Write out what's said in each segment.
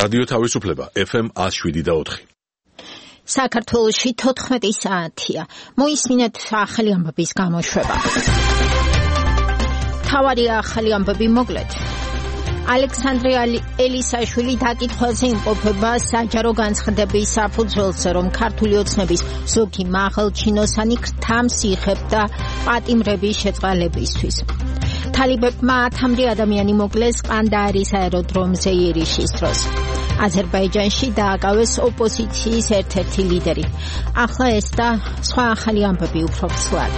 რადიო თავისუფლება FM 107.4. საქართველოში 14 საათია. მოისმინეთ ახალი ამბების გამოშვება. თავარი ახალი ამბები მოკლედ. ალექსანდრე ელისაშვილი დაკითხვაზე იმყოფება საჯარო განცხადების საფუძველზე, რომ ქართული ოცნების ზოგი მაღალჩინოსანი ქრთამს იღებდა პატიმრების შეწყალებისთვის. თალიბებმა 10-მდე ადამიანი მოკლეს ყანდაარის აეროდრომზე იერიშის დროს. აზერბაიჯანში დააკავეს ოპოზიციის ერთ-ერთი ლიდერი. ახლა ეს და სხვა ახალი ამბები უფრო ცვლად.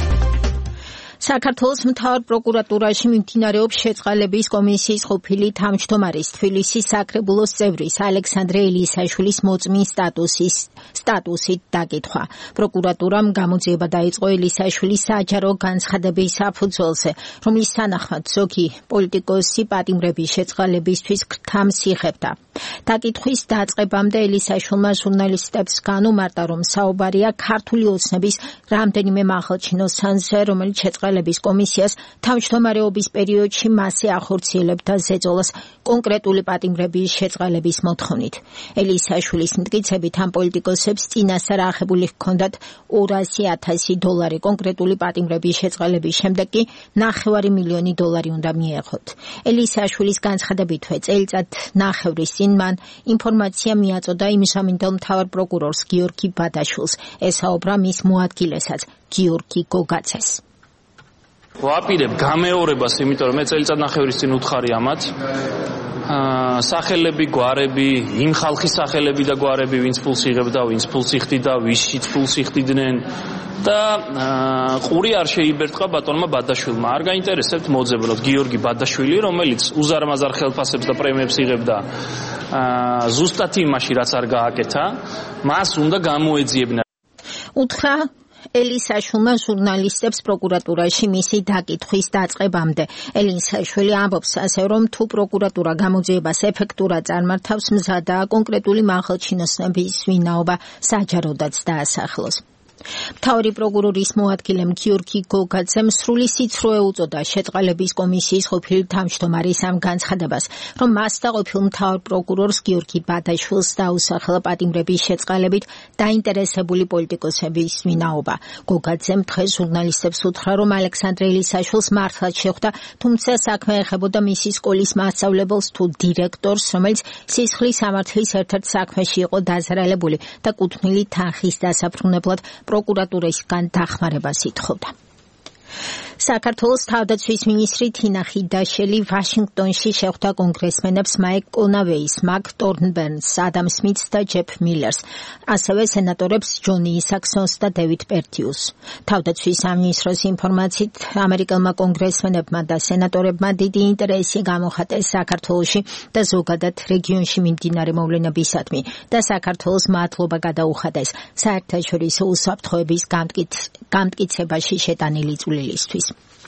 საქართველოს მთავარ პროკურატურაში მიმდინარეობს შეწყალების კომისიის ყოფილი თავმჯდომარის თბილისის საკრებულოს წევრის ალექსანდრე ელისაშვილის მოწმის სტატუსით დაკითხვა. პროკურატურამ გამოძიება დაიწყო ელისაშვილის საჯარო განცხადების საფუძველზე, რომლის თანახმად ზოგი პოლიტიკოსი პატიმრების შეწყალებისთვის ქრთამს იღებდა. დაკითხვის დაწყებამდე ელისაშვილმა ჟურნალისტებს განუმარტა, რომ საუბარია ქართული ოცნების რამდენიმე მაღალჩინოსანზე, რომელიც შეწყალების კომისიას თავმჯდომარეობის პერიოდში მასზე ახორციელებდა ზეწოლას კონკრეტული პატიმრების შეწყალების მოთხოვნით. ელისაშვილის მტკიცებით ამ პოლიტიკოსებს წინასწარ აღებული ჰქონდათ $200,000 კონკრეტული პატიმრების შეწყალების შემდეგ კი $500,000 უნდა მიეღოთ. ელისაშვილის განცხადებითვე წელიწად ნახევრის წინ მან ინფორმაცია მიაწოდა იმჟამინდელ მთავარ პროკურორს გიორგი ბადაშვილს, ესაუბრა მის მოადგილესაც გიორგი გოგაცეს. ვაპირებ გამეორებას, იმიტომ რომ მე წელიწად ნახევრის წინ უთხარი ამათ. სახელები, გვარები, იმ ხალხის სახელები და გვარები, ვინც ფულს იღებდა, ვინც ფულს იხდიდა, ვისშიც ფულს იხდიდნენ და ყური არ შეიბერტყა ბატონმა ბადაშვილმა. არ გაინტერესებთ მოძებნოთ გიორგი ბადაშვილი, რომელიც უზარმაზარ ხელფასებს და პრემიებს იღებდა ზუსტად იმაში, რაც არ გააკეთა, მას უნდა გამოეძიებინა. უთხრა ელისაშვილმა ჟურნალისტებს პროკურატურაში მისი დაკითხვის დაწყებამდე. ელისაშვილი ამბობს ასევე, რომ თუ პროკურატურა გამოძიებას ეფექტურად წარმართავს, მზადაა კონკრეტული მაღალჩინოსნების ვინაობა საჯაროდაც დაასახლოს. მთავარი პროკურორის მოადგილემ გიორგი გოგაცემ სრული სიცრუე უწოდა შეწყალების კომისიის ყოფილი თავმჯდომარის ამ განცხადებას, რომ მას და ყოფილ მთავარ პროკურორს გიორგი ბადაშვილს დაუსახელა პატიმრების შეწყალებით დაინტერესებული პოლიტიკოსების ვინაობა. გოგაცემ დღეს ჟურნალისტებს უთხრა, რომ ალექსანდრე ელისაშვილს მართლაც შეხვდა, თუმცა საქმე ეხებოდა მისი სკოლის მასწავლებელს თუ დირექტორს, რომელიც სისხლის სამართლის ერთ-ერთ საქმეში იყო დაზარალებული და კუთვნილი თანხის დასაფრუნებლად პროკურატურისგან დახმარებას ითხოვდა. საქართველოს თავდაცვის მინისტრი თინა ხიდაშელი ვაშინგტონში შეხვდა კონგრესმენებს მაიკ კონავეის, მაკ ტორნბერნს, ადამ სმითს და ჯეფ მილერს, ასევე სენატორებს ჯონი ისაქსონს და დევიდ პერტიუსს. თავდაცვის სამინისტროს ინფორმაციით, ამერიკელმა კონგრესმენებმა და სენატორებმა დიდი ინტერესი გამოხატეს საქართველოში და ზოგადად რეგიონში მიმდინარე მოვლენებისადმი და საქართველოს მადლობა გადაუხადეს საერთაშორისო უსაფრთხოების გამტკიცებაში შეტანილი წვლილისთვის.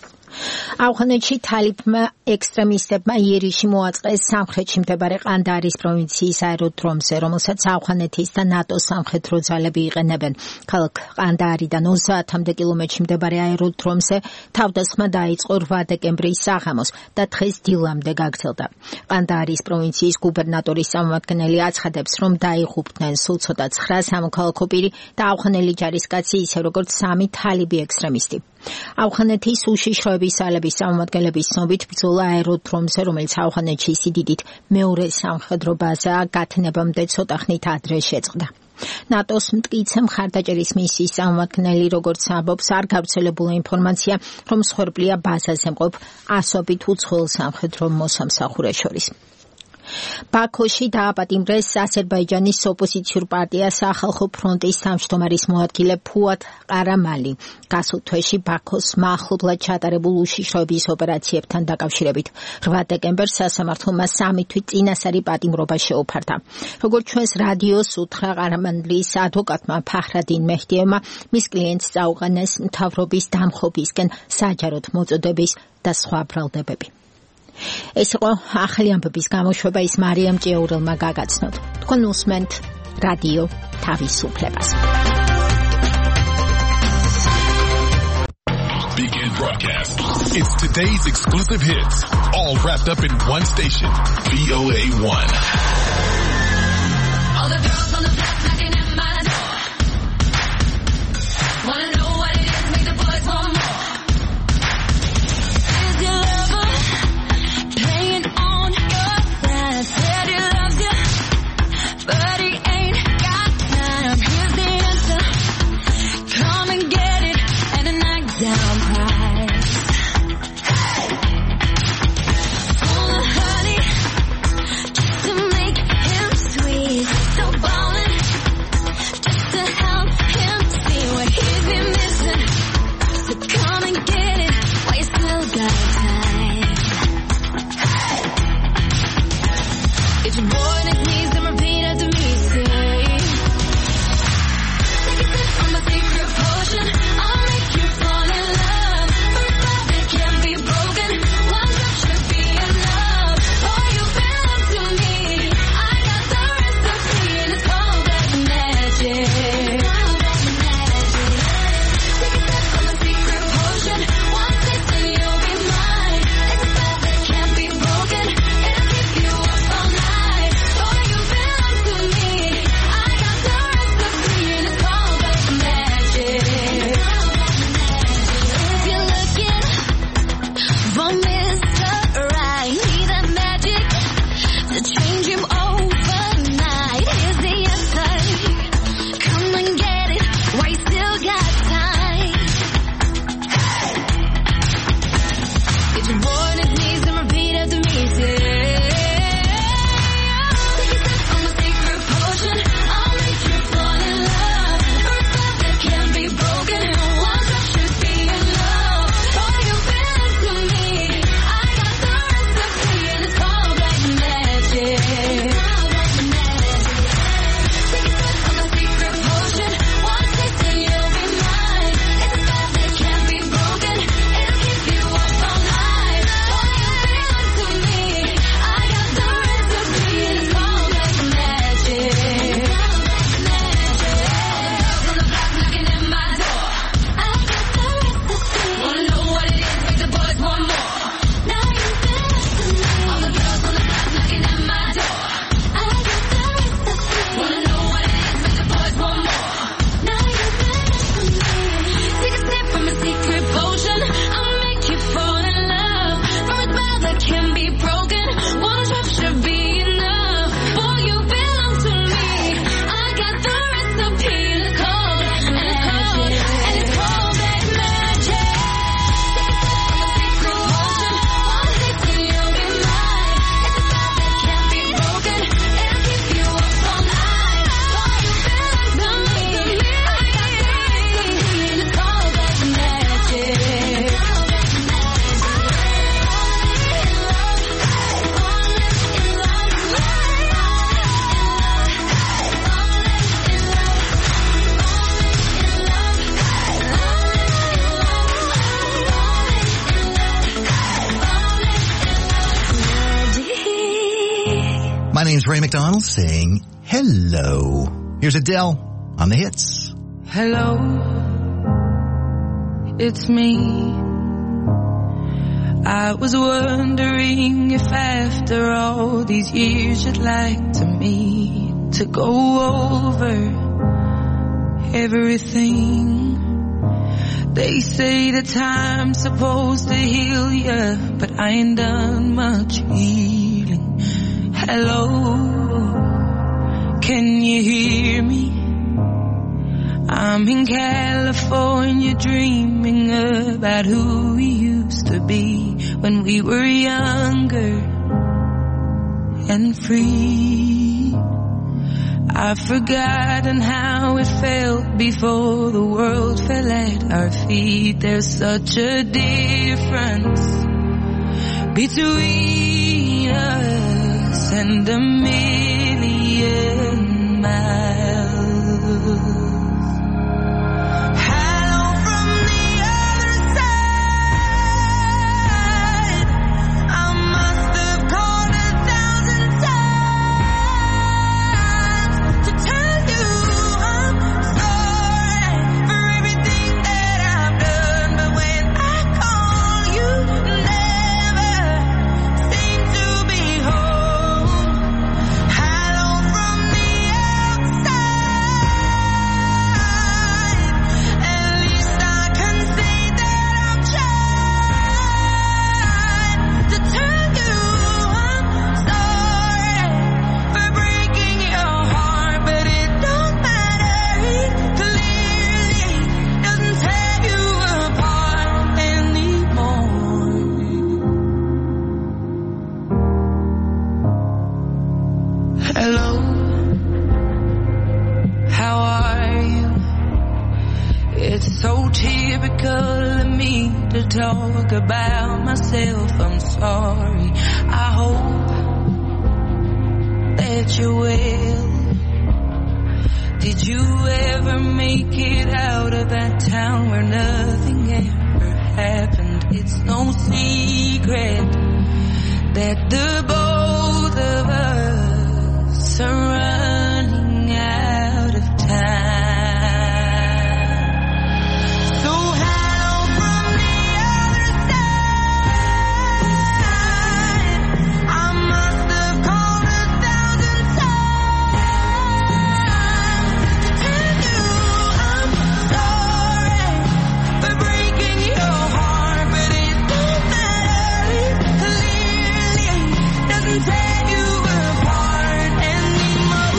ავღანეთში თალიბმა ექსტრემისტებმა იერიში მოაწყეს სამხრეთში მდებარე ყანდაარის პროვინციის აეროდრომზე, რომელსაც ავღანეთის და ნატოს სამხედრო ძალები იყენებენ. ქალაქ ყანდაარიდან 30-მდე კილომეტრში მდებარე აეროდრომზე თავდასხმა დაიწყო 8 დეკემბრის საღამოს და დღეს დილამდე გაგრძელდა. ყანდაარის პროვინციის გუბერნატორის წარმომადგენელი აცხადებს, რომ დაიღუპნენ სულ ცოტა 9 სამოქალაქო პირი და ავღანელი ჯარისკაცი, ისე როგორც 3 თალიბი ექსტრემისტი. ავღანეთის უშიშროების ძალების წარმომადგენლების ცნობით ბრძოლა აეროდრომზე, რომელიც ავღანეთში სიდიდით მეორე სამხედრო ბაზაა, გათენებამდე ცოტა ხნით ადრე შეწყდა. ნატოს მტკიცე მხარდაჭერის მისიის წარმომადგენელი როგორც ამბობს, არ გავრცელებულა ინფორმაცია, რომ მსხვერპლია ბაზაზე მყოფ ასობით უცხოელ სამხედრო მოსამსახურეს შორის. ბაქოში დააპატიმრეს აზერბაიჯანის ოპოზიციურ პარტია სახალხო ფრონტის თავმჯდომარის მოადგილე ფუად ყარამალი. გასულ თვეში ბაქოს მახლობლად ჩატარებულ უშიშროების ოპერაციებთან დაკავშირებით 8 დეკემბერს სასამართლომა 3 თვით წინასწარი პატიმრობა შეუფარდა. როგორც ჩვენს რადიოს უთხრა ყარამალის ადვოკატმა ფაჰრადინ მეჰდიევმა, მის კლიენტს წაუყენეს მთავრობის დამხობისკენ საჯაროდ მოწოდების და სხვა ბრალდებები. ეს იყო ახალი ამბების გამოშვება, ის მარიამ ჭიაურელმა გაგაცნოთ. თქვენ უსმენთ რადიო თავისუფლებას. Weekend broadcast. It's today's exclusive hits, all wrapped up in one station, VOA1. All the girls on the block knocking at my door. Wanna know what it is, make the boys want more. Is your lover playing on your side? Said he loves you, but he ain't got time. Here's the answer, come and get it at a knockdown price. Full of honey, just to make him sweet. So ballin', just to help him see what he's been missing. So come and get it while you still got time. If you're bored and needs to repeat after me, say, take a sip from my secret potion. I'll make you fall in love. For a love that can't be broken, one drop should be enough. Oh, you belong to me. I got the recipe and it's called black magic. Take a sip from my secret potion. One taste and you'll be mine. It's a spell that can't be broken. It'll keep you up all night. Oh, you belong to me. I got the recipe and it's called black magic. If you're looking for Mr. Right, need that magic to change him overnight. Here's the answer, come and get it while you still got time. If you're bored and needs to repeat after me, say, take a sip from my secret potion. I'll make you fall in love. For a spell that can't be broken, one drop should be enough. Oh, you belong to me. I got the recipe and it's called black magic. Take a sip from my secret potion. One taste and you'll be mine. It's a spell that can't be broken. It'll keep you up all night. Oh, you belong to me. I got the recipe and it's called black magic. All the girls on the block knocking at my door. I got the recipe. Wanna know what it is, make the boys want more. Now you belong to me. All the girls on the block knocking at my door. I got the recipe. Wanna know what it is, make the boys want more. Now you belong to me. Take a sip from a secret potion. I'll make you fall in love. For a spell that can be broken, one drop should be enough. Boy, you belong to me. I got the recipe and it's called black magic. And it's called black magic. Take a sip from a secret potion. One taste and you'll be mine. It's a spell that can't be broken. It'll keep you up all night. Boy, you belong to me. I got the recipe and it's called black magic. My name's Ray McDonald saying hello. Here's Adele on the hits. Hello, it's me. I was wondering if after all these years you'd like to meet to go over everything. They say the time's supposed to heal ya, but I ain't done much healing. Hello, can you hear me? I'm in California dreaming about who we used to be when we were younger and free. I've forgotten how it felt before the world fell at our feet. There's such a difference between us and a million miles. When I to talk about myself. I'm sorry. I hope that you're well. Did you ever make it out of that town where nothing ever happened? It's no secret that the both of us are running out of time. So hello from the other side. I must have called 1,000 times to tell you I'm sorry for breaking your heart, but it don't matter. It clearly doesn't tear you apart anymore.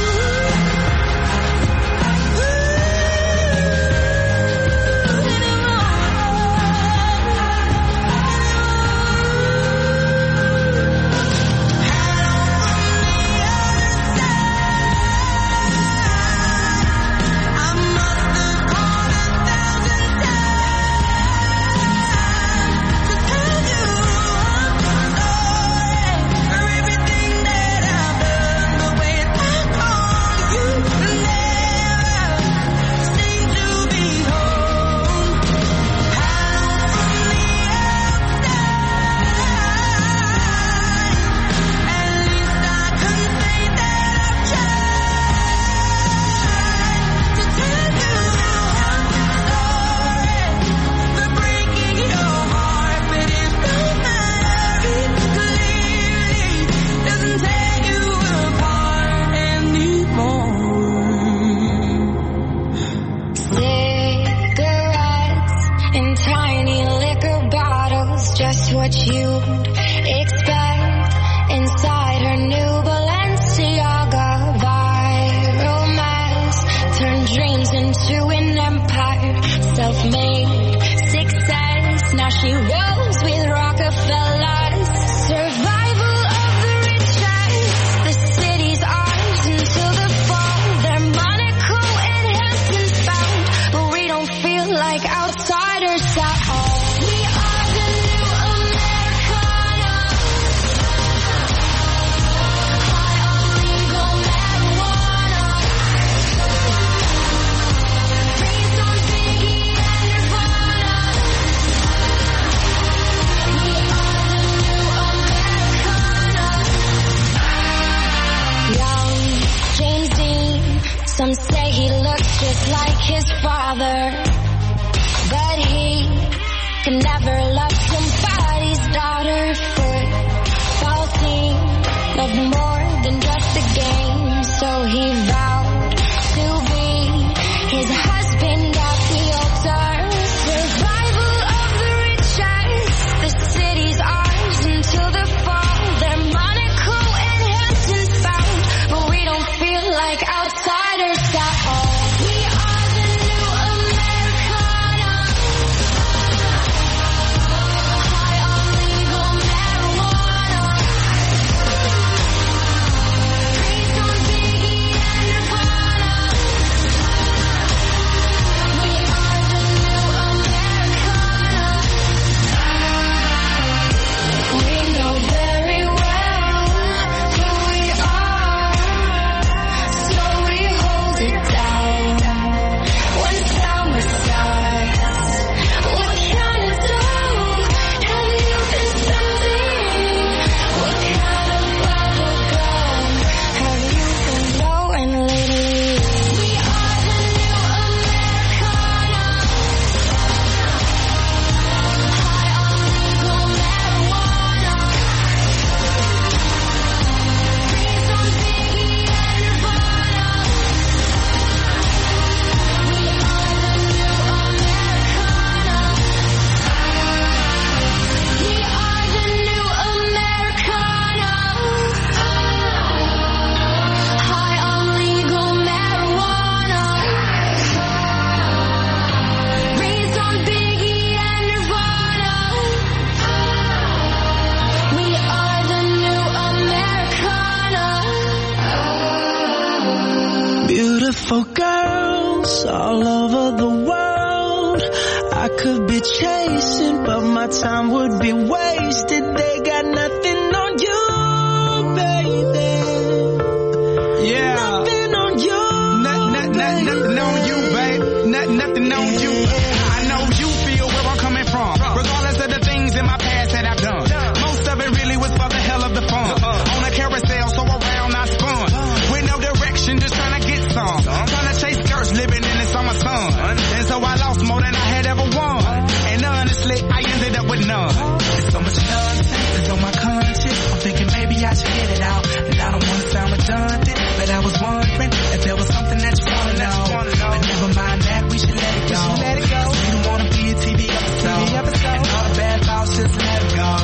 Just what you'd expect inside her new Balenciaga. Viral mass turned dreams into an empire. Self-made success. Now she rolls with Rockefellers. Survival of the richest. The city's ours until the fall. They're Monaco and Hamptons bound, but we don't feel like outsiders at all. We are the new Americana. High on legal marijuana. Raised on Biggie and Nirvana. We are the new Americana. Young James Dean, some say he looks just like his father, but he could never love somebody's daughter. Football team loved more than just the game, so he vowed to be his husband at the altar. Survival of the richest. The city's ours until the fall. They're Monaco and Hamptons bound, but we don't feel like outsiders at all. We are the new Americana. chasing, but my time would be wasted. They got nothing on you, baby. Yeah. Nothing on you. Nothing on you, babe. Nothing on you. I know you feel where I'm coming from. Regardless of the things in my past that I've done. Most of it really was for the hell of the fun. On a carousel, so around I spun. With no direction, just trying to get some. Trying to chase skirts, living in the summer sun. And so I lost more than I had ever won. And honestly, I ended up with none. There's so much nonsense that's on my conscience. I'm thinking maybe I should get it out. And I don't want to sound redundant, but I was wondering if there was something that you want to know. But never mind that, we should let it go. Cause we don't want to be a TV episode. And all the bad thoughts, just let it go.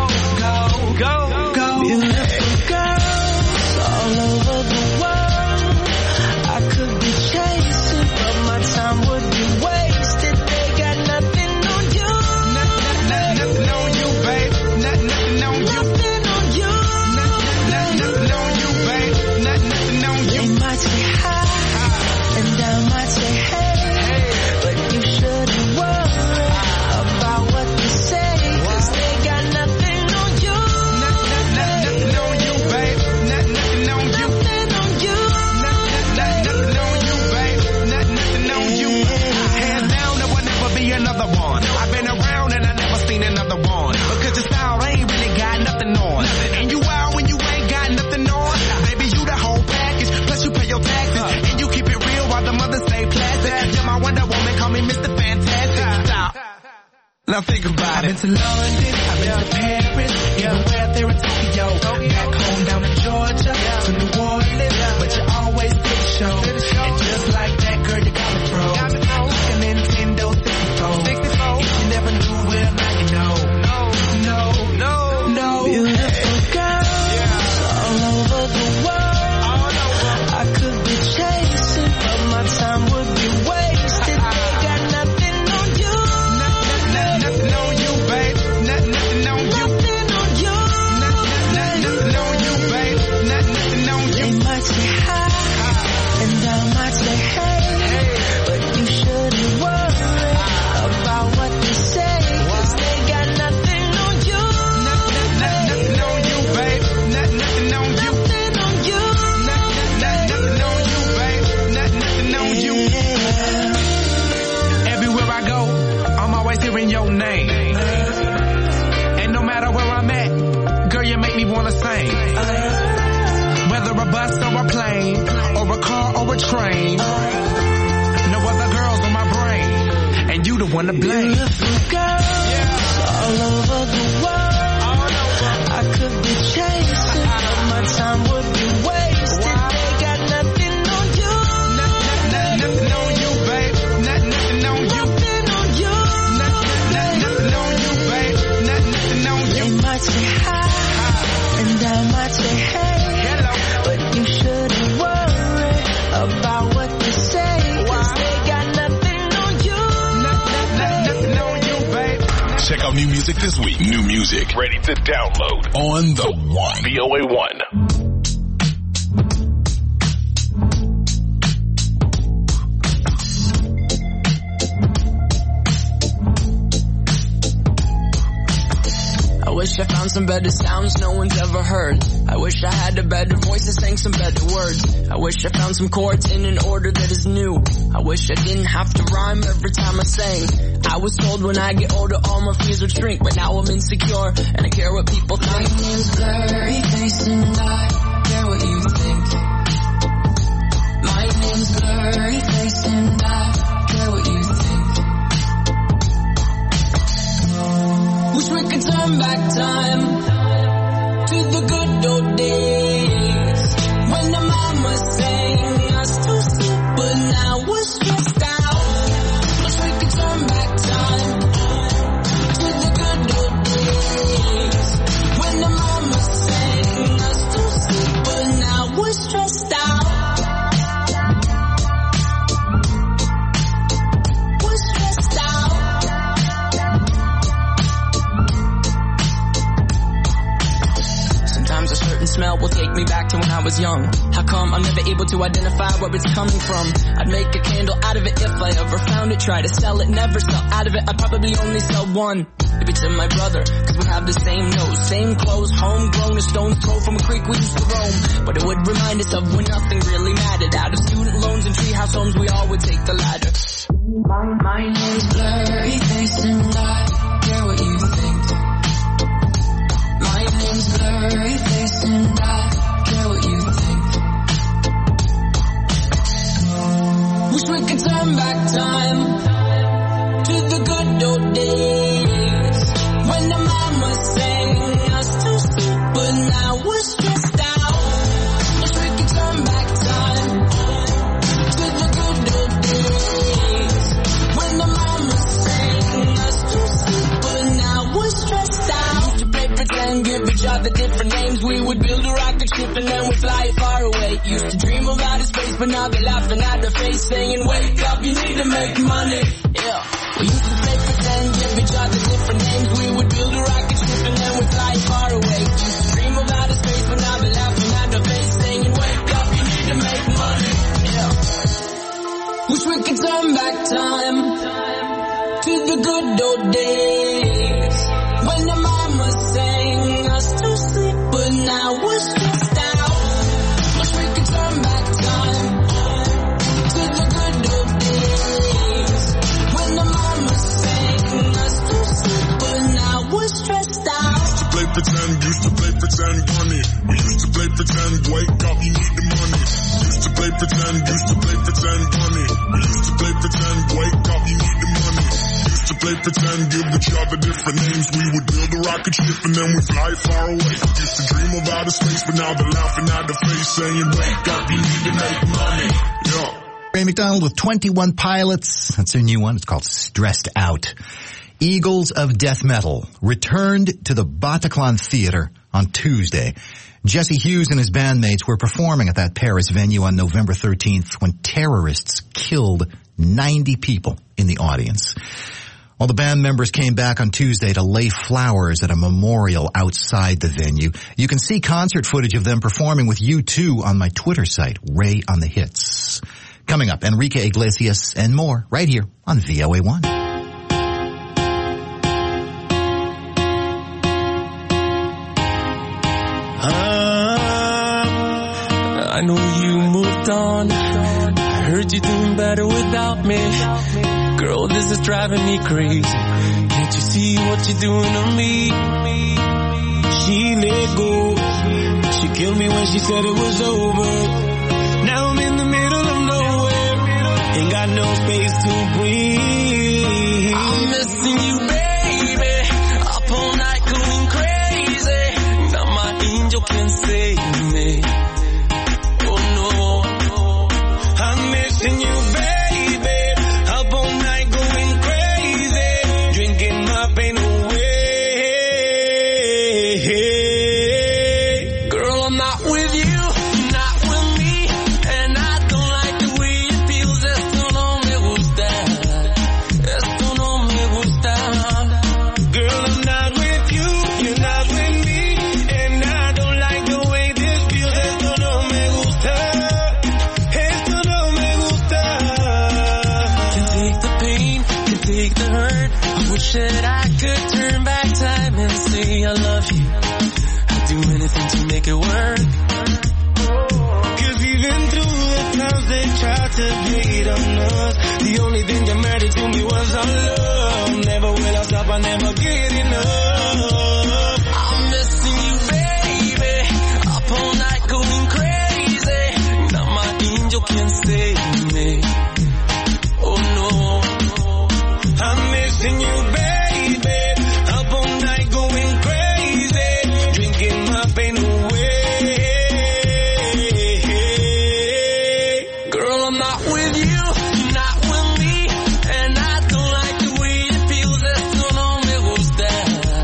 Go. Beautiful girls all over the world. I could be chasing, but my time would be wasted. They got nothing on you. Nothing on you, babe. Nothing on you. Nothing on you. Nothing on you, babe. Nothing on you. They might say hi, and I might say hey, but you shouldn't worry about what they say, cause they got nothing on you. Nothing on you, babe. Nothing on you. Nothing on you. Nothing on you, babe. Nothing on you. Hands down, there will never be another one. I've been around and I never seen another one. Because your style ain't really got nothing on. And you out when you ain't got nothing on. Baby, you the whole package. Plus you pay your taxes. And you keep it real while the mothers stay plastic. You're my Wonder Woman, call me Mr. Fantastic. Stop. Now think about it. I've been to London, I've been to Paris, even where there in Tokyo. Back home down in Georgia, to New Orleans, but you always did the show. And just like that, girl, you got me froze. Like a Nintendo 64. If you never knew, well, now you know. No. Beautiful girls all over the world. I could be chasing, but my time would be wasted. They got nothing on you. Nothing on you, babe. Nothing on you. Nothing on you. Nothing on you, babe. Nothing on you. They might say hi, and I might say hey, but you shouldn't worry about what they say, cause they got nothing on you. Nothing on you, babe. Nothing on you. Nothing on you. Nothing on you, babe. Nothing on you. Everywhere I go, I'm always hearing your name. And no matter where I'm at, girl, you make me wanna sing. Whether a bus or a plane, or a car or a train, no other girls on my brain, and you the one to blame. Beautiful girls all over the world. I could be chasing, but my time would be wasted. They got nothing on you. Nothing on you, babe. Nothing on you. Nothing on you. Nothing on you, babe. Nothing on you. They might say hi, and I might say hey, but you shouldn't worry about what they say, cause they got nothing on you. Nothing on you, babe. Check out new music this week. New music ready to download on the One. VOA1. I wish I found some better sounds no one's ever heard. I wish I had a better voice that sang some better words. I wish I found some chords in an order that is new. I wish I didn't have to rhyme every time I sang. I was told when I get older all my fears would shrink, but now I'm insecure and I care what people think. My name's Blurry Face and I care what you think. My name's Blurry Face and I care what you think. Wish we could turn back time to the good old days when the mama sang us to sleep, but now we're stressed out. Wish we could turn back time to the good old days when the mama sang us to sleep, but now we're stressed out. We're stressed out. Sometimes a certain smell will to when I was young. How come I'm never able to identify where it's coming from? I'd make a candle out of it if I ever found it. Try to sell it, never sell out of it. I'd probably only sell one. Maybe to my brother, cause we have the same nose, same clothes, homegrown, a stone's throw from a creek we used to roam. But it would remind us of when nothing really mattered. Out of student loans and treehouse homes, we all would take the ladder. My name's Blurry Face and I care what you think. My name's Blurry Face and I care what you think. Wish we could turn back time to the good old days when the mama sang us to sleep, but now we're stressed out. Wish we could turn back time to the good old days when the mama sang us to sleep, but now we're stressed out. Used to play pretend, give each other different names. We would build a rocket ship and then we'd fly far away. Used to dream of outer space, but now they're laughing at the face, saying, wake up, you need to make money. Yeah. We used to play pretend, give each other different names. We would build a rocket ship and then we'd fly far away. Used to dream of outer space, but now they're laughing at the face, saying, wake up, you need to make money. Yeah. Wish we could turn back time to the good old days when the mama sang us to sleep, but now we're stressed out. Wish we could turn back time to the good old days when the mama sang us to sleep, but now we're stressed out. Used to play pretend, money. We used to play pretend, wake up, you need the money. Used to play pretend, money. We used to play pretend, wake up, you need the money. Used to play pretend, give each other different names. We would build a rocket ship and then we fly far away. Used to dream of outer space, but now they're laughing at the face, saying, wake up, you need to make money. Yeah. Ray McDonald with 21 Pilots. That's their new one. It's called Stressed Out. Eagles of Death Metal returned to the Bataclan Theater on Tuesday. Jesse Hughes and his bandmates were performing at that Paris venue on November 13th when terrorists killed 90 people in the audience. Well, the band members came back on Tuesday to lay flowers at a memorial outside the venue. You can see concert footage of them performing with U2 on my Twitter site, Ray on the Hits. Coming up, Enrique Iglesias and more right here on VOA1. I know you moved on. I heard you doing better without me. Girl, this is driving me crazy. Can't you see what you're doing to me? She let go. She killed me when she said it was over. Now I'm in the middle of nowhere. Ain't got no space to breathe. I'm missing you, baby. Up all night going crazy. Now my angel can save me. That I could turn back time and say I love you. I'd do anything to make it work. Cause even through the times they tried to hate on us, the only thing that mattered to me was our love. Never will I stop, I never get enough. I'm missing you, baby. Up all night going crazy. Now my angel can save me. Oh no, I'm missing you, baby. Up all night going crazy, drinking my pain away. Girl, I'm not with you, you're not with me, and I don't like the way it feels. Esto no me gusta.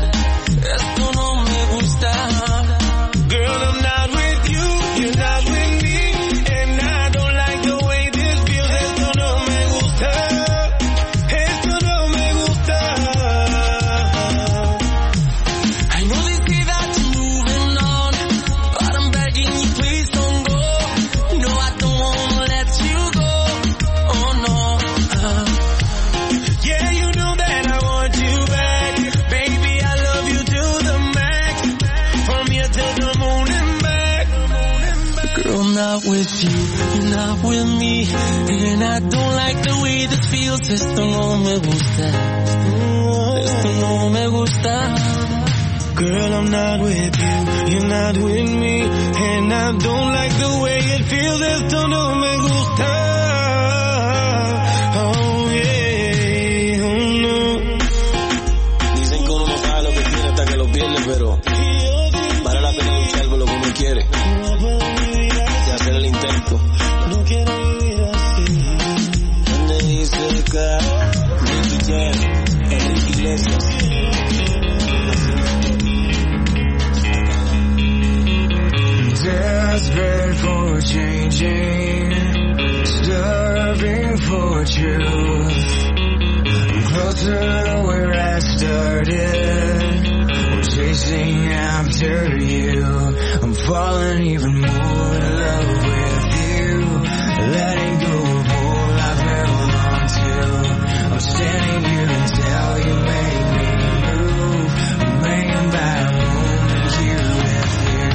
not with you, you're not with me, and I don't like the way this feels. Esto no me gusta, esto no me gusta. Girl, I'm not with you, you're not with me, and I don't like the way it feels. Esto no me gusta. Oh yeah, oh no. Dicen que uno no sabe lo que tiene hasta que lo pierde, pero vale la pena luchar por lo que uno quiere y hacer el intento. No quiero vivir así. Donde dice que Nicky Jam, Enrique Iglesias. Desperate for changing, starving for truth. I'm closer to where I started, I'm chasing after you. I'm falling even more in love with you, letting go of all I've held on to. I'm standing here until you make me move. I'm laying by a moment here with you.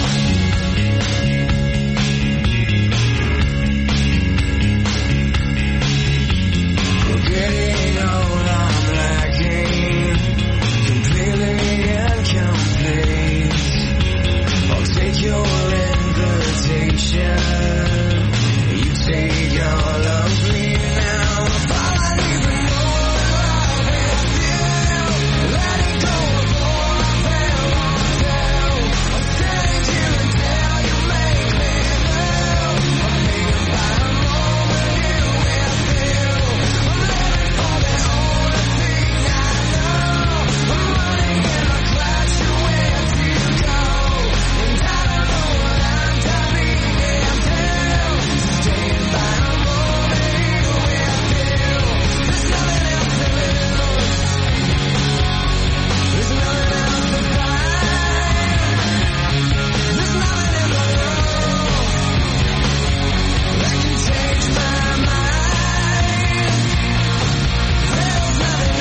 Getting all I'm lacking, completely incomplete. I'll take your invitation, you take all of me now. If I even know love is you, letting go of all I've held on to. I'm standing here until you make me move. I'm thinking about a moment you with you. I'm living for the only thing I know. I'm running in my class to where to go, and I don't know what I'm telling until staying by a moment here with you. There's nothing else to lose. There's nothing else to find. There's nothing in the world that can change my mind. There's nothing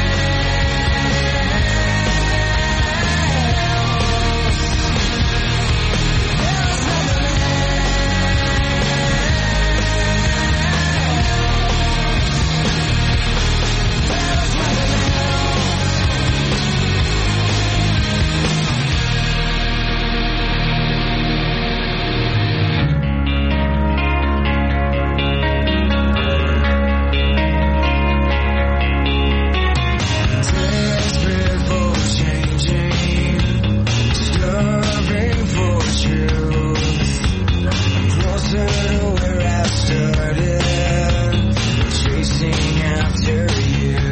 desperate for changing, starving for truth. I'm closer to where I started, chasing after you.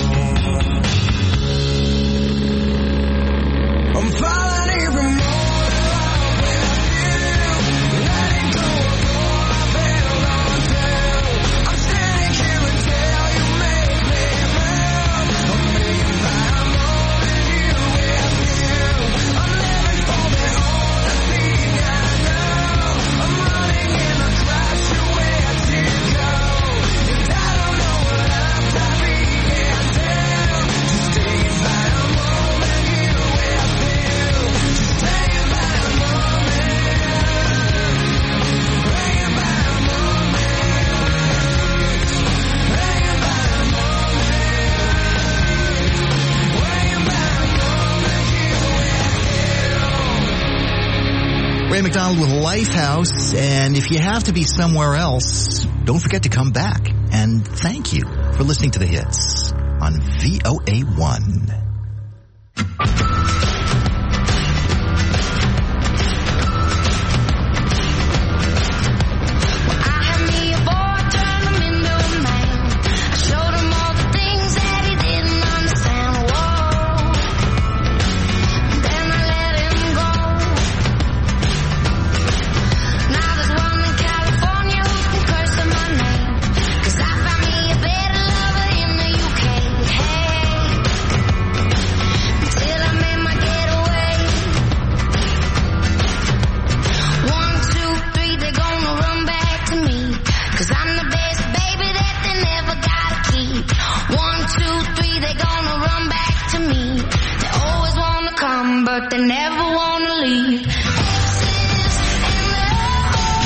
I'm falling even more in love with you, letting go of all I've held on to. I'm standing here until you make me move. I'm thinking about a moment here with you. I'm living for the only thing I know. I'm running in a class to where to go, and I don't know what I'm telling until just staying by a moment here with you. Just staying by a moment, laying by a moment, laying by a moment, laying by a moment here with you. Ray McDonald with Lifehouse, and if you have to be somewhere else, don't forget to come back. And thank you for listening to the hits on VOA1. I had me a boy, turned him into a man. I showed him all the things that he didn't understand. Whoa. Then I let him go. Now there's one in California who's been cursing my name, 'cause I found me a better lover in the UK. Hey, until I made my getaway. 1, 2, 3, they're gonna run back to me, 'cause I'm the best baby that they never gotta keep. 1, 2, 3, they're gonna run back to me. They always wanna come, but they never wanna leave. Exes and lovers,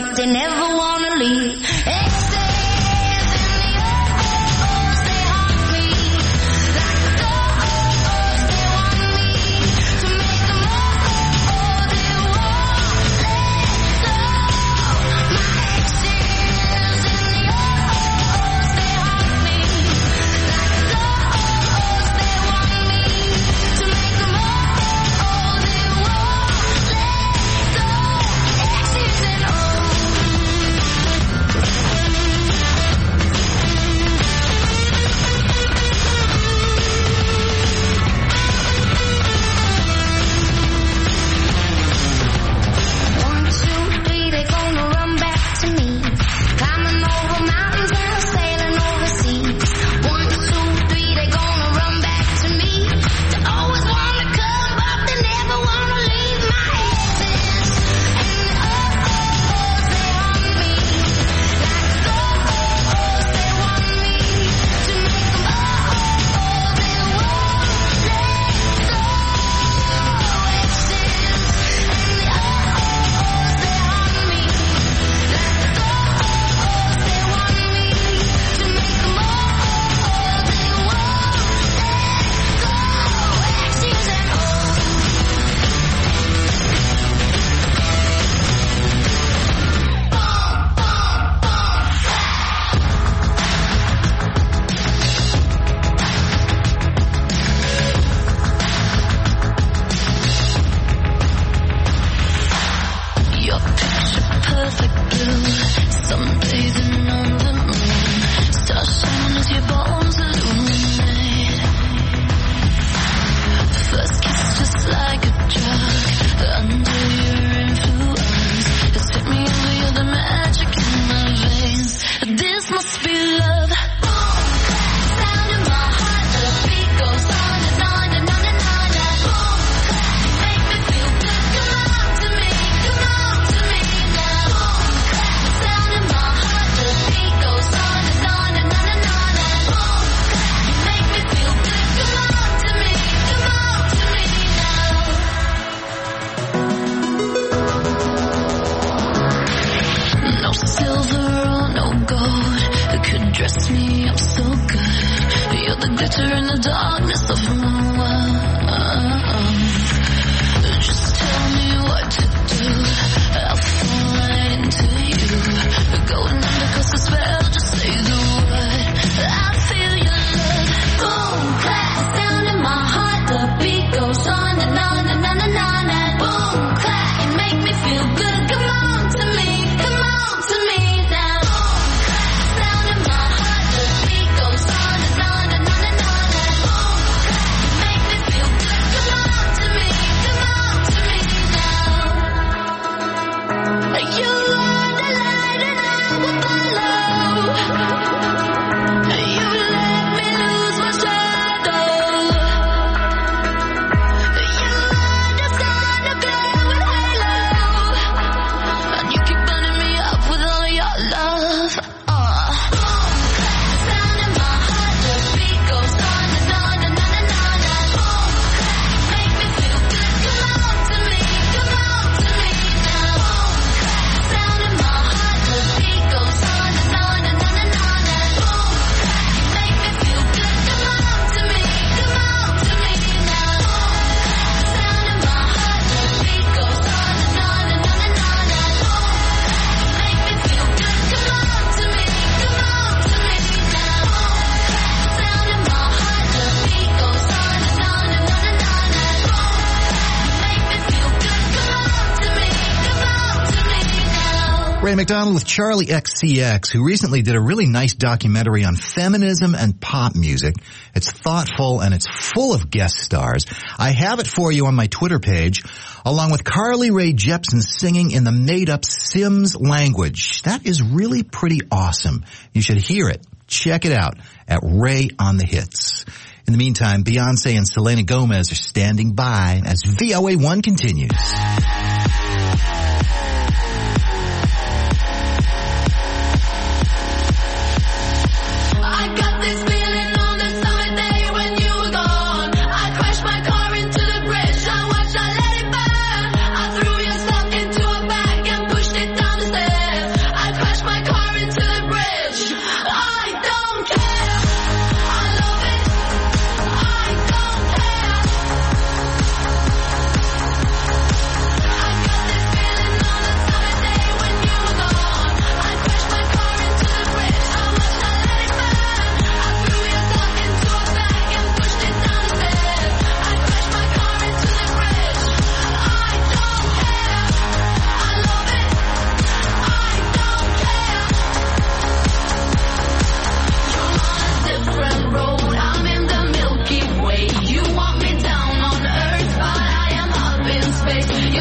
but they never wanna leave. Ray McDonald with Charlie XCX, who recently did a really nice documentary on feminism and pop music. It's thoughtful and it's full of guest stars. I have it for you on my Twitter page, along with Carly Rae Jepsen singing in the made-up Sims language. That is really pretty awesome. You should hear it. Check it out at Ray on the Hits. In the meantime, Beyonce and Selena Gomez are standing by as VOA1 continues. Stairs.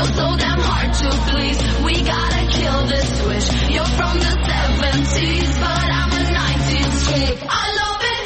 You're so damn hard to please. We gotta kill this switch. You're from the 70s, but I'm a 90s chick. I love it.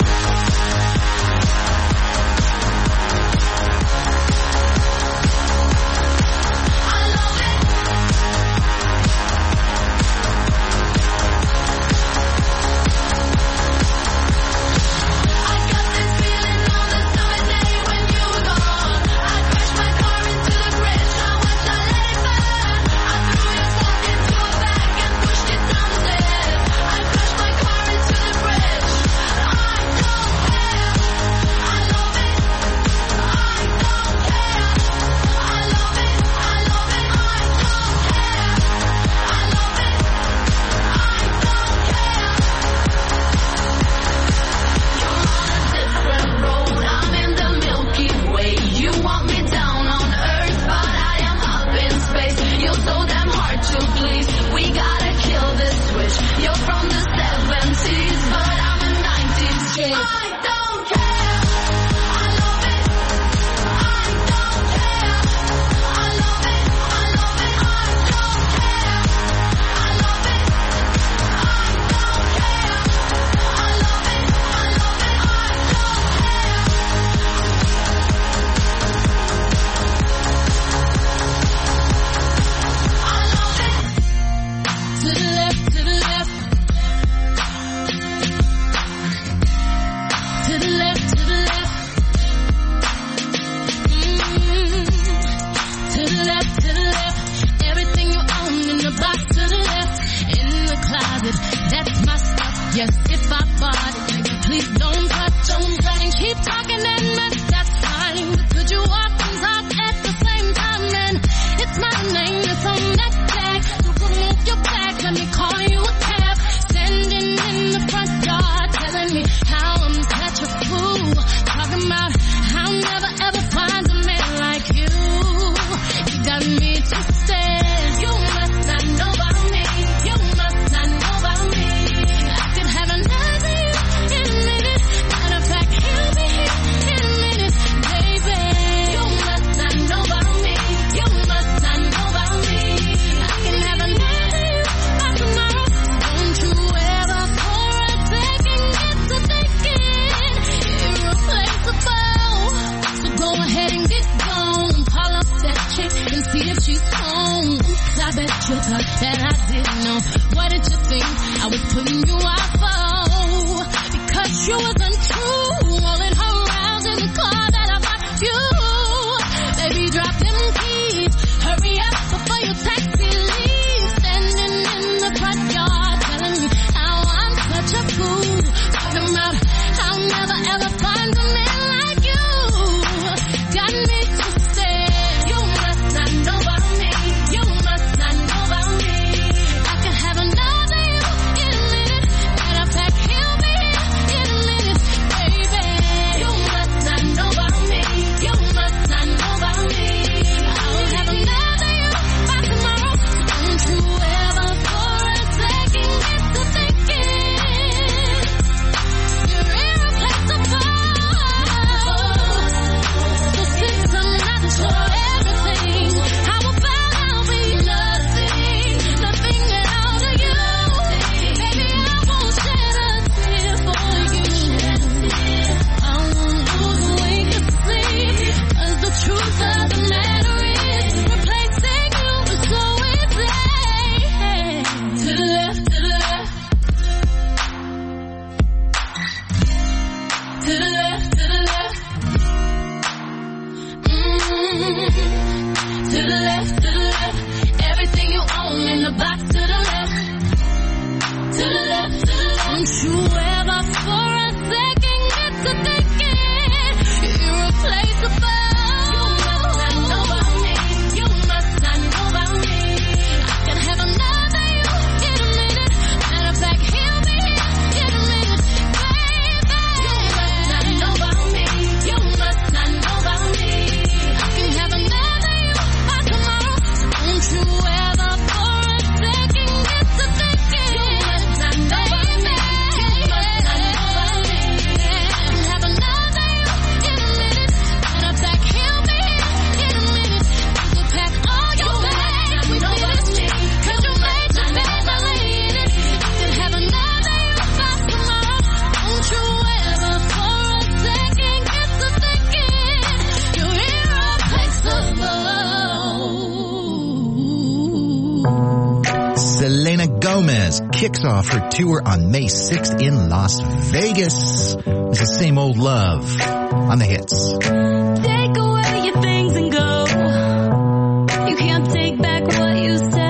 Selena Gomez kicks off her tour on May 6th in Las Vegas. It's the Same Old Love on the hits. Take away your things and go. You can't take back what you said.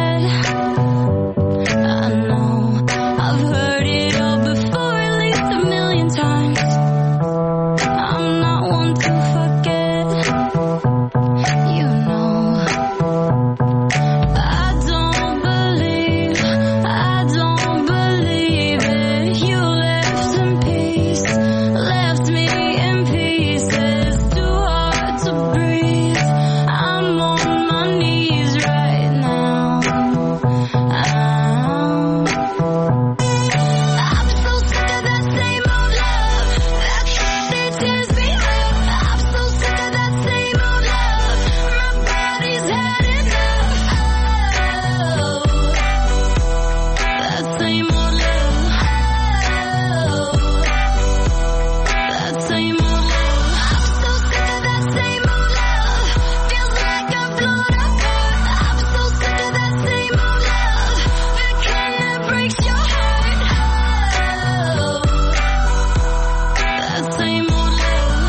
I know I've heard it all before, at least 1,000,000 times. I'm not one to forget. You know I don't believe it. You left in peace, left me in pieces, too hard to breathe. I'm on my knees right now. I'm so sick of that same old love, that shit tears me up. I'm so sick of that same old love, my body's had enough. That same old love, that same old love. I'm so sick of that same old love, feels like I'm blown apart. I'm so sick of that same old love, that kind breaks your heart. That same old love,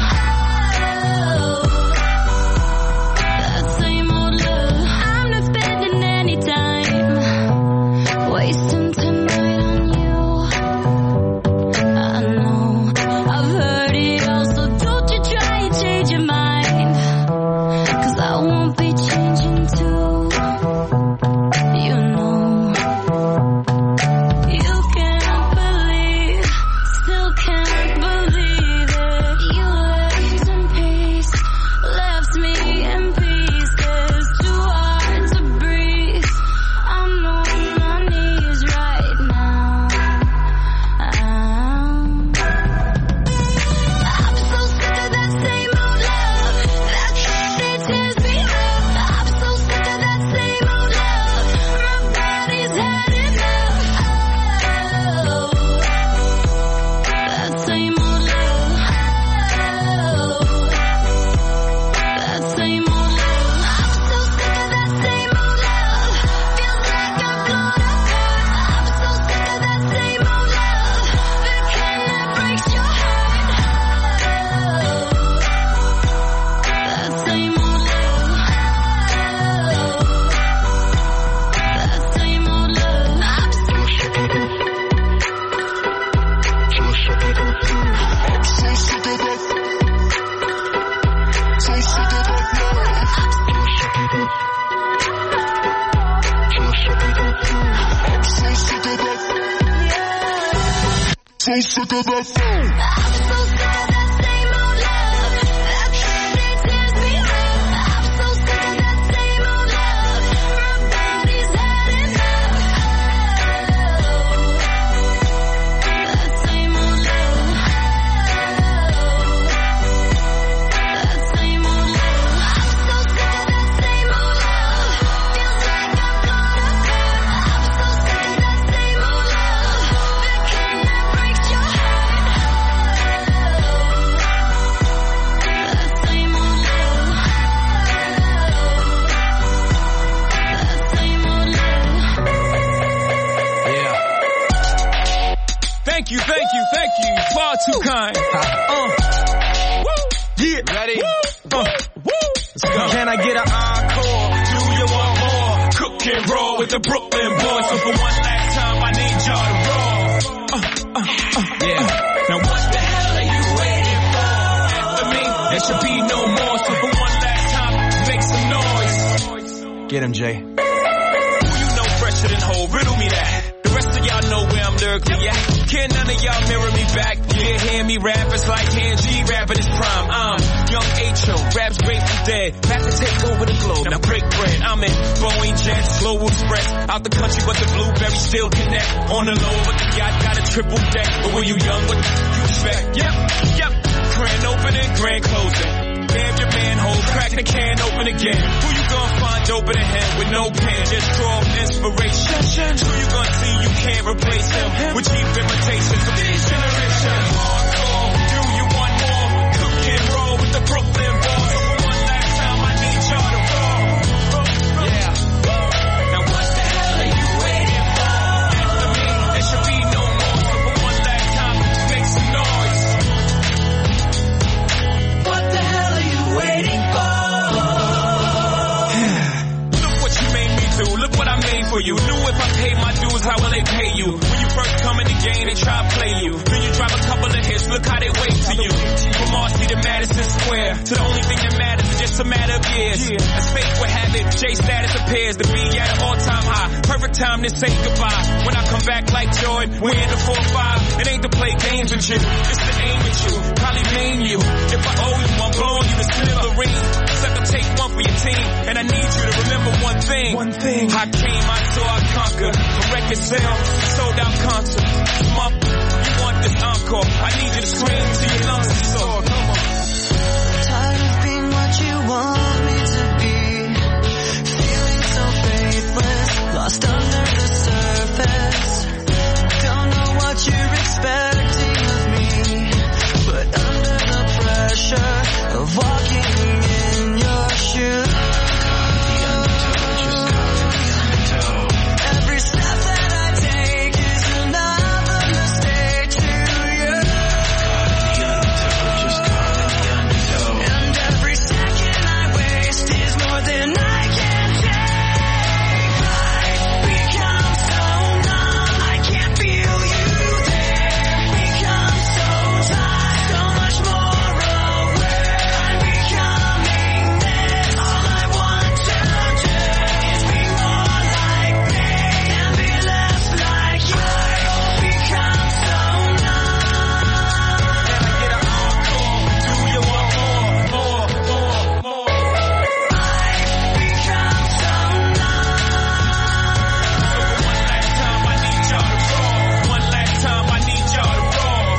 that same old love. I'm not spending any time wasting tonight on you. I know I've heard it all, so don't you try and change your mind, 'cause I won't be changing too. You know you can't believe, still can't believe it. You left in peace, left me in pieces, too hard to breathe. I'm on my knees right now. I'm so sick of that same old love, that shit tears me up. I'm so sick of that same old love, my body's had enough. That same old love, that same old love. I'm so sick of that same old love, feels like I'm blown apart. I'm so sick of that same old love, that kind breaks your heart. That same old love, that same old love. I'm so sick of that. So sick of that phone. I'm so sick of that same old love, that shit tears me up. I'm so sick of that same old love, my body's had enough. That same old love, that same old love. I'm so sick of that same old love, feels like I'm blown apart. I'm so sick of that same old love, that kind breaks your heart. That same old love, that same old love. Yeah. Thank you. Far too kind. Woo. Yeah. Ready? Let's go. Can I get an encore? Do you want more? Cook and roll with the Brooklyn boys. So for one last time, I need y'all to roll. Yeah. Now what the hell are you waiting for? After me, there should be no more. So for one last time, make some noise. Get him, Jay. Who you know fresher than whole? Riddle me that. The rest of y'all know where I'm lyrically at. Can none of y'all mirror me back? Yeah, hear me rap, it's like hearing G rap at his prime. I'm young H.O., raps Grateful Dead. Back to take over the globe, now break bread. I'm in Boeing Jets, Global Express. Out the country, but the blueberries still connect. On the low, but the yacht got a triple deck. But when you young, what you expect? Yep. Grand opening, grand closing. Damn your manhole, crack the can open again. Who you gonna find open a hand with no pen? Just draw inspiration. Who you gonna see you can't replace him with cheap imitations of these generations? Hardcore, do you want more? Cook and roll with the Brooklyn boys. For one last time, I need y'all to roll. Yeah. Now what the hell for you. Knew if I paid my dues, how will they pay you? When you first come in the game, they try to play you. Then you drop a couple of hits, look how they wait to you. From Marcy to Madison Square, to the only thing that matters is just a matter of years. As fate would have it, J status appears to be at an all-time high. Perfect time to say goodbye. When I come back like Jordan, we're in the 4-5. It ain't to play games with you, it's to aim at you. Probably name you. If I owe you, I'm blowing you to smithereens. Sucker, take one for your team, and I need you to remember one thing. I came, I saw, I conquered. A record sale, sold out concerts. You want this encore? I need you to scream till your lungs are sore. Come on. Tired of being what you want me to be. Feeling so faithless, lost under the surface. Don't know what you're expecting of me, but under the pressure of walking in your shoes. Every step that I take is another mistake to you. And every second I waste is more than I can take. I become so numb, I can't feel you there. Become so tired, so much more aware. I'm becoming this. All I want to do is be more like me and be less like you. I become so numb. Can I get an encore? Do you want more? I become so numb. One last time, I need y'all to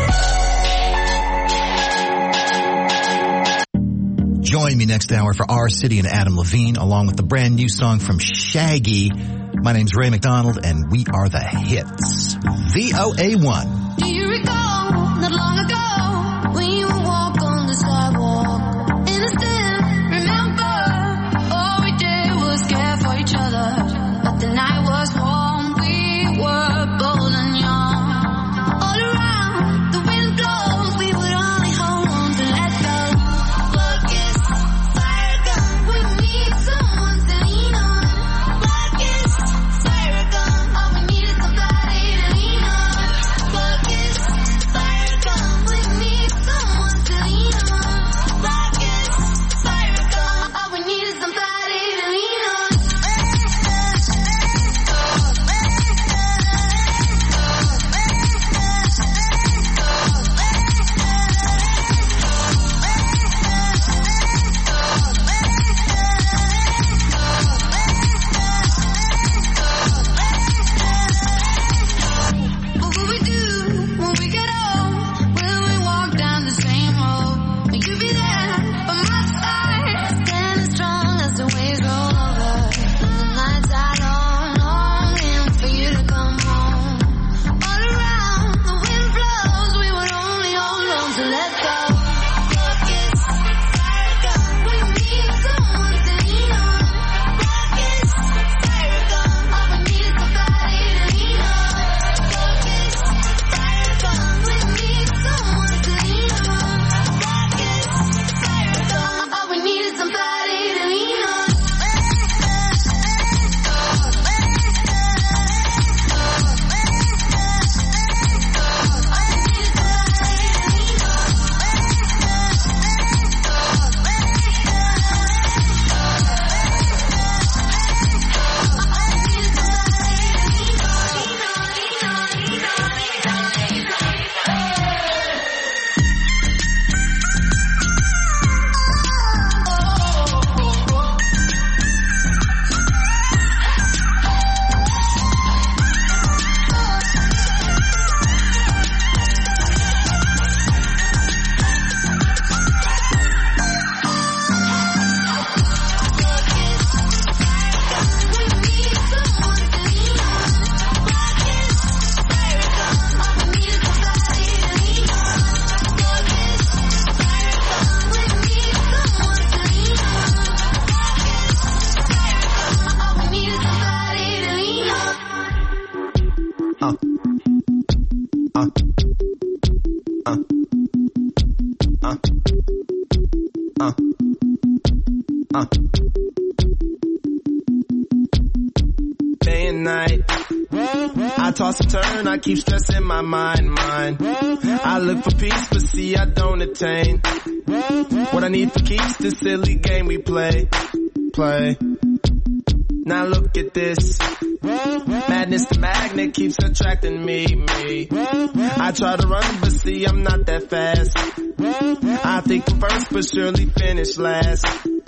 roll. Join me next hour for Our City and Adam Levine, along with the brand new song from Shaggy. My name's Ray McDonald, and we are the Hits. VOA1. Do you recall not long ago when you would walk on the sidewalk? Innocent, remember, all we did was care for each other. But the night was warm, we were bold and young. All around, the wind blows, we would only hold on to let go. Focus, fire gun, we need someone to lean on. Focus, fire gun, all we need is somebody to lean on. Focus, fire gun, we need someone to lean on. Focus, fire gun, all we need is somebody to lean on. What will we do when we get old? Will we walk down the same road? Will you be there by my side, standing strong as the waves roll over? The nights are long, longing for you to come home. All around, the wind blows, we would only hold on to let go. Focus, fire gun, we need someone to lean on. Focus, fire gun, all we need is somebody to lean on. Focus, fire gun, we need someone to lean on. Focus, fire gun, all we need is somebody to lean on. and night. I toss and turn, I keep stressing my mind. I look for peace, but see I don't attain. What I need for keeps this silly game we play. Now look at this. Madness, the magnet keeps attracting me. I try to run, but see I'm not that fast. I think I'm first, but surely finish last.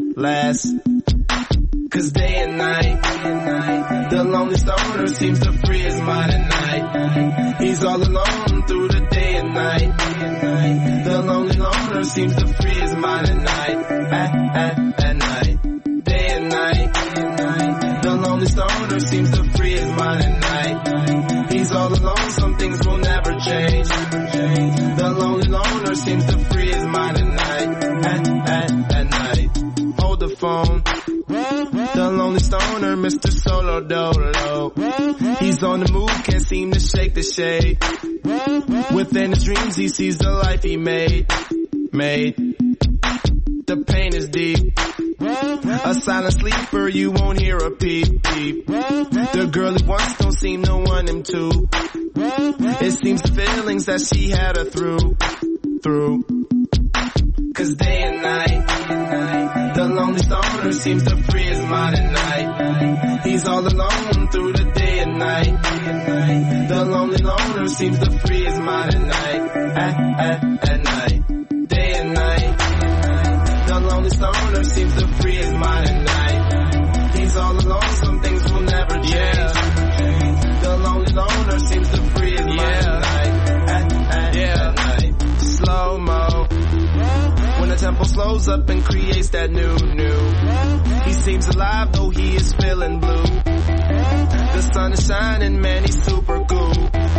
Cause day and night, the lonely stoner seems to free his mind at night. He's all alone through the day and night. The lonely loner seems to free his mind at night. At night, day and night, the lonely stoner seems to free his mind at night. He's all alone, some things will never change. The lonely loner seems to free his mind at night. At night, hold the phone. The lonely stoner, Mr. Solo Dolo. He's on the move, can't seem to shake the shade. Within his dreams, he sees the life he made. The pain is deep. A silent sleeper, you won't hear a peep. The girl he wants don't seem to want him to. It seems the feelings that she had her through. Cause day and night, the lonely stoner seems to free his mind at night. He's all alone through the day and night. The lonely loner seems to free his mind at night. At night, day and night, the lonely stoner seems to free his mind at night. He's all alone, some things will never change. The lonely loner seems to free his mind at night. At night, slow-mo. When the tempo slows up and creates that new. He seems alive though he is feeling blue. The sun is shining, man, he's super cool.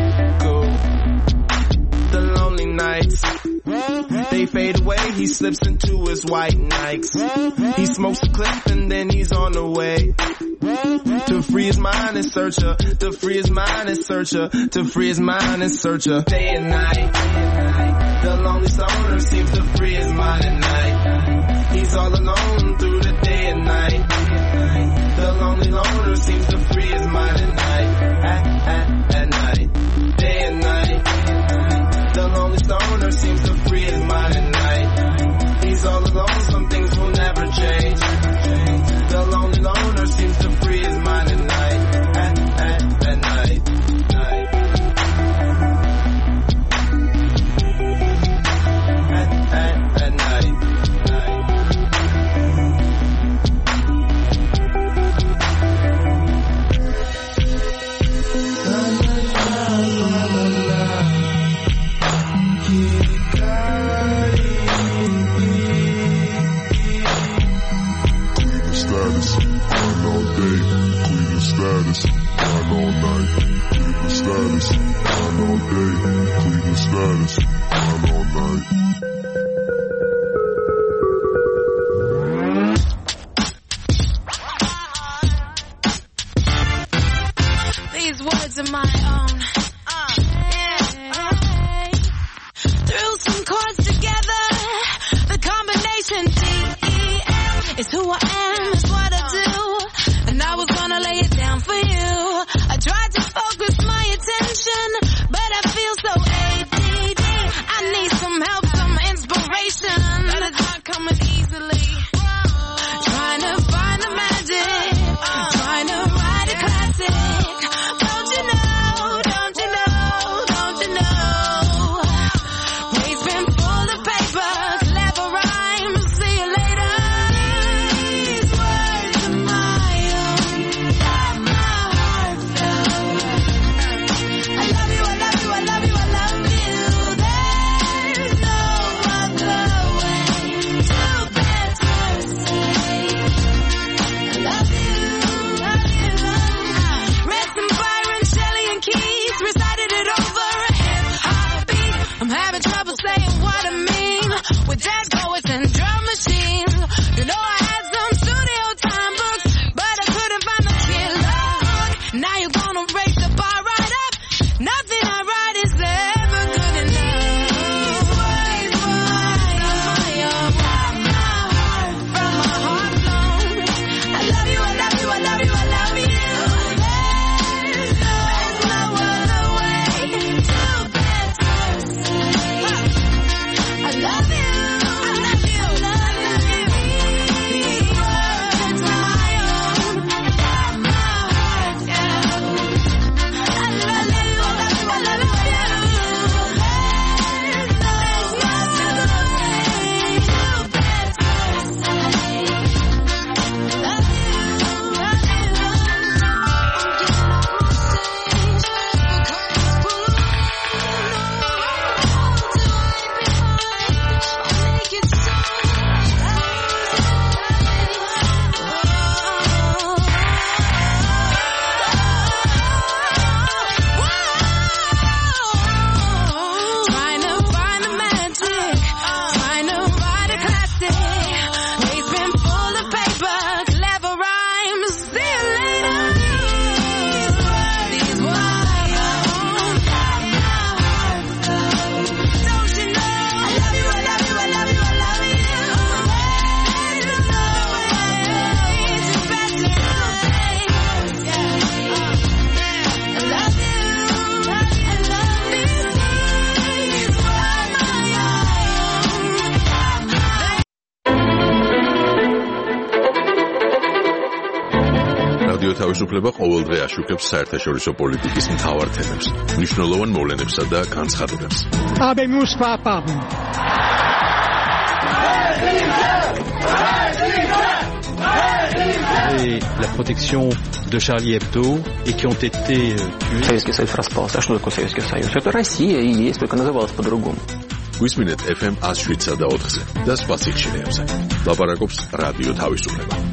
The lonely nights, they fade away, he slips into his white Nikes. He smokes a clip and then he's on the way. To free his mind and searcher, to free his mind and searcher, to free his mind and searcher. Day and night, the lonely stoner seems to free his mind at night. He's all alone through the day and night. The lonely loner seems to free his mind at night. At night, day and night, the lonely stoner seems to free his mind at night. He's all alone, some things will never change. The lonely loner seems to free his mind at night. At night. At night. Status, grind all night. Cleveland status, grind all day. Cleveland status, grind all night. These words are my own. Threw some chords together. The combination D-E-M is who I am, is what I do. And I was gonna lay it down for you. I tried to focus my attention, but I feel so ADD. I need some help, some inspiration. That is not coming easily. Trying to find the magic, trying to write a classic. Don't you know რადიო თავისუფლება ყოველდღე აშუქებს საერთაშორისო პოლიტიკის მთავარ თემებს, მნიშვნელოვან მოვლენებსა და განცხადებებს. Habemus papam. Et la protection de Charlie Hebdo et qui ont été tués. Советский Союз распался. А что такое Советский Союз? Это Россия и есть, только называлась по-другому. გვისმინეთ FM 107 და 4-ზე და სხვა სიგნალებზე. ლაპარაკობს რადიო თავისუფლება.